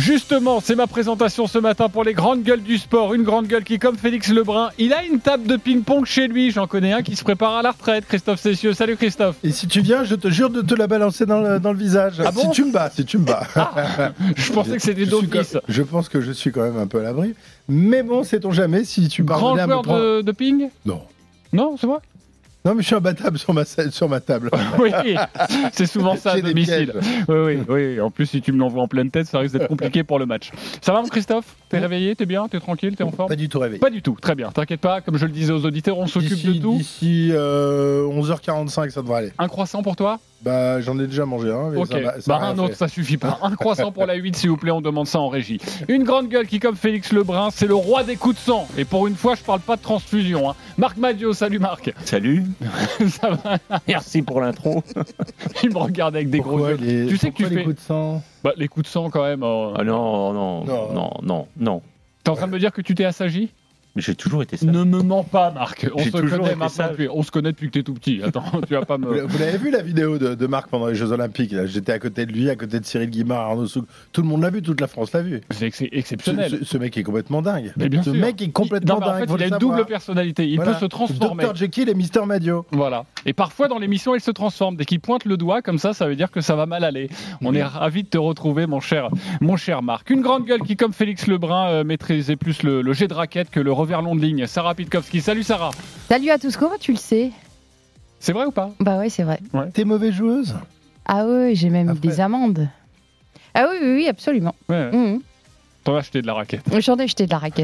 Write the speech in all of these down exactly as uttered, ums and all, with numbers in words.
Justement, c'est ma présentation ce matin pour les grandes gueules du sport. Une grande gueule qui, comme Félix Lebrun, il a une table de ping-pong chez lui. J'en connais un qui se prépare à la retraite. Christophe Cessieux. Salut Christophe. Et si tu viens, je te jure de te la balancer dans le, dans le visage. Ah bon si tu me bats, si tu me bats. Ah, je pensais que c'était d'office. Je pense que je suis quand même un peu à l'abri. Mais bon, sait-on jamais si tu Grand parvenais à me joueur prendre... de, de ping. Non. Non, c'est vrai. Non, mais je suis imbattable sur ma, sur ma table. Oui, c'est souvent ça à J'ai des domicile. pièges. Oui, oui, oui. En plus, si tu me l'envoies en pleine tête, ça risque d'être compliqué pour le match. Ça va, mon Christophe? T'es réveillé? T'es bien? T'es tranquille? T'es en forme? Pas du tout réveillé. Pas du tout. Très bien. T'inquiète pas. Comme je le disais aux auditeurs, on s'occupe D'ici, de tout. d'ici euh, onze heures quarante-cinq, ça devrait aller. Un croissant pour toi? Bah, j'en ai déjà mangé un. Mais Ok, ça va, ça bah va un rien autre, fait. ça suffit pas. Un croissant pour la huit, s'il vous plaît, on demande ça en régie. Une grande gueule qui, comme Félix Lebrun, c'est le roi des coups de sang. Et pour une fois, je parle pas de transfusion. Hein. Marc Madio, salut Marc. Salut, Ça va? merci pour l'intro. Il me regarde avec des Pourquoi gros yeux. les... Tu sais que tu pourquoi les fais- coups de sang Bah, les coups de sang, quand même. euh, Ah non, non, Non. non, non, non. T'es en train de me dire que tu t'es assagi? Mais j'ai toujours été sage. Ne me mens pas, Marc. On J'ai se toujours connaît été maintenant. sage. Depuis... On se connaît depuis que t'es tout petit. Attends, tu vas pas Vous me. vous l'avez vu la vidéo de, de Marc pendant les Jeux Olympiques là. J'étais à côté de lui, à côté de Cyril Guimard, Arnaud Souk. Tout le monde l'a vu, toute la France l'a vu. C'est ex- Ce, exceptionnel. ce- ce mec est complètement dingue. Mais bien ce sûr. mec est complètement Non, mais en dingue. fait, faut il a le une savoir. double personnalité. Il Voilà. peut se transformer. docteur Jekyll et Mister Madio. Voilà. Et parfois, dans l'émission, il se transforme. Dès qu'il pointe le doigt, comme ça, ça veut dire que ça va mal aller. On est ravis de te retrouver, mon cher, mon cher Marc. Une grande gueule qui, comme Félix Lebrun, euh, maîtrisait plus le, le jet de raquette que le revers long de ligne. Sarah Pitkowski. Salut Sarah. Salut à tous, comment tu le sais? C'est vrai ou pas? Bah ouais, c'est vrai. T'es mauvaise joueuse. Ah oui, j'ai même Après. des amendes. Ah oui, oui, oui, absolument. Ouais. Mmh. T'en as acheté de la raquette. J'en ai jeté de la raquette.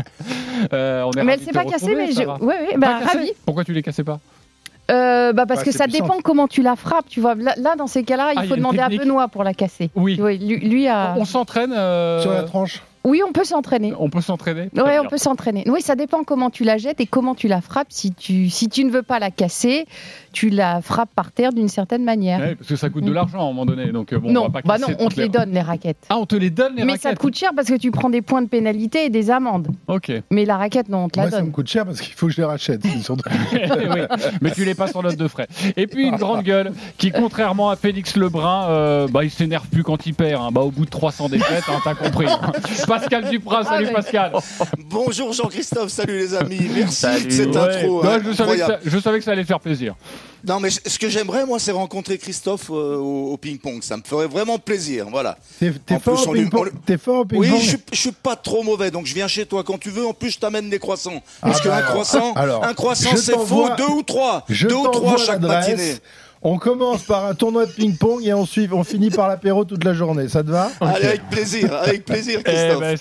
Euh, on est Mais ravis elle de s'est te pas cassée, retrouver, mais je... Sarah. ouais, ouais, Pas bah cassée ravi. Pourquoi tu les cassais pas? Euh, bah parce Ouais, que c'est ça puissant. dépend comment tu la frappes, tu vois. Là, là, dans ces cas-là, il Ah, il y a faut une demander à technique. Benoît pour la casser. Oui. Oui, lui, lui a. On s'entraîne. euh, Sur la tranche. Oui, on peut s'entraîner. On peut s'entraîner. Très Ouais, bien. on peut s'entraîner. Oui, ça dépend comment tu la jettes et comment tu la frappes. Si tu, si tu ne veux pas la casser, tu la frappes par terre d'une certaine manière. Ouais, parce que ça coûte de Mm. l'argent à un moment donné. Donc, euh, bon, on non, va pas bah casser non, on toutes te les donne les raquettes. Ah, on te les donne les Mais raquettes. ça te coûte cher parce que tu prends des points de pénalité et des amendes. Ok. Mais la raquette, non, on te la Moi, ça donne. me coûte cher parce qu'il faut que je les rachète. C'est surtout- Oui, mais tu les passes en note de frais. Et puis une grande gueule qui, contrairement à Félix Lebrun, euh, bah, il s'énerve plus quand il perd. Hein. Bah, au bout de trois cents défaites, hein, t'as compris. Pascal Duprat, salut ouais. Pascal. Bonjour Jean-Christophe, salut les amis, merci Salut. de cette Ouais. intro Non, hein, je, savais que incroyable. ça, je savais que ça allait te faire plaisir. Non mais ce que j'aimerais moi c'est rencontrer Christophe euh, au, au ping-pong, ça me ferait vraiment plaisir, voilà. T'es t'es En fort, plus, au on lui- ping-pong on- T'es fort au Oui, ping-pong je suis, je suis pas trop mauvais, donc je viens chez toi quand tu veux, en plus je t'amène des croissants. Parce Ah qu'un bah, croissant, alors, un croissant je c'est faux, t'envoie- deux ou trois, Je deux ou trois t'envoie chaque l'adresse. matinée. On commence par un tournoi de ping-pong et on, suit- on finit par l'apéro toute la journée. Ça te va Allez, avec plaisir, avec plaisir Eh Christophe. ben,